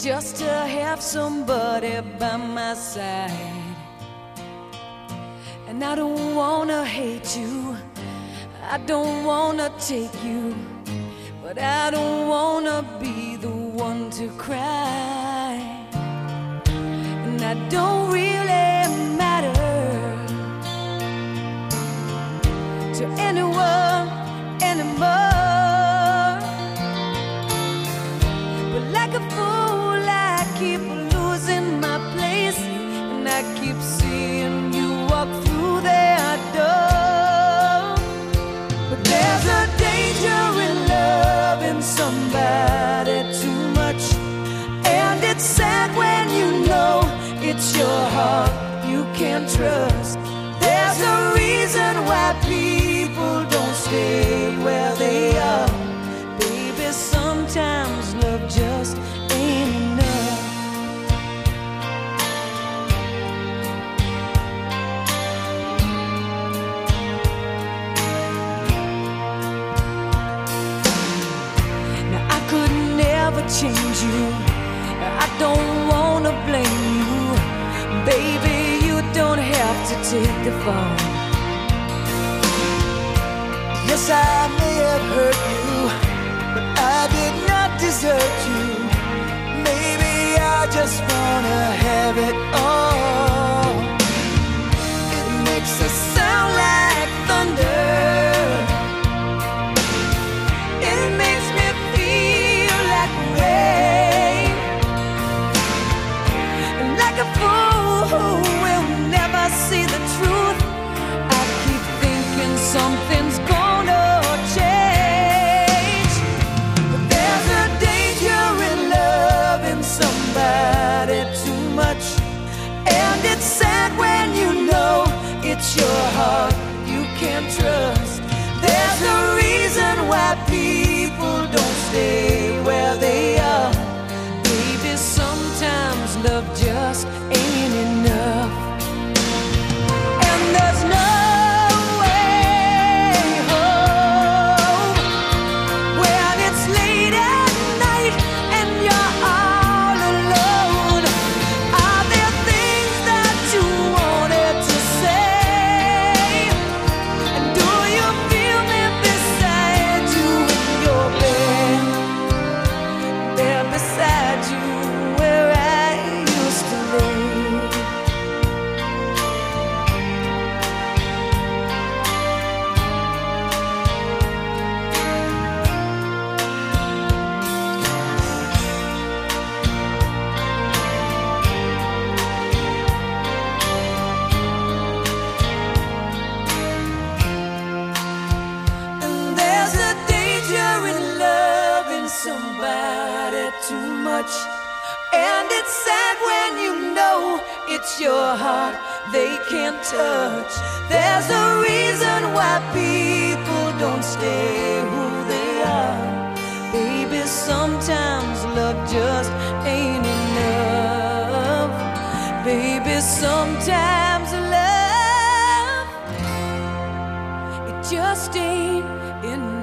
just to have somebody by my side. And I don't wanna hate you, I don't wanna take you, but I don't wanna be the one to cry. And I don't really matter to anyone anymore. But like a fool I keep losing my place, and I keep seeing you walk through that door. But there's a danger in loving somebody too much, and it's sad when you know it's your heart you can't trust. There's a reason why people don't stay where they are. Baby, sometimes love just ain't enough. Now I could never change you, I don't wanna blame you. Baby, you don't have to take the fall. Yes, I may have hurt you, but I did not desert you. Maybe I just wanna have it all. It makes us sound like thunder, it makes me feel like rain, and like a fool who will never see the truth, I keep thinking something's gonna change. But there's a danger in loving somebody too much, and it's sad when you know it's your heart you can't trust. There's a reason why people don't stay where they are. Baby, sometimes love just ain't enough. And there's no way home when it's late at night and you're all alone. Are there things that you wanted to say? And do you feel me beside you in your bed? There beside you where I used to lay. And there's a danger in loving somebody too much, and it's sad when you know it's your heart they can't touch. There's a reason why people don't stay who they are. Baby, sometimes love just ain't enough. Baby, sometimes love, it just ain't enough.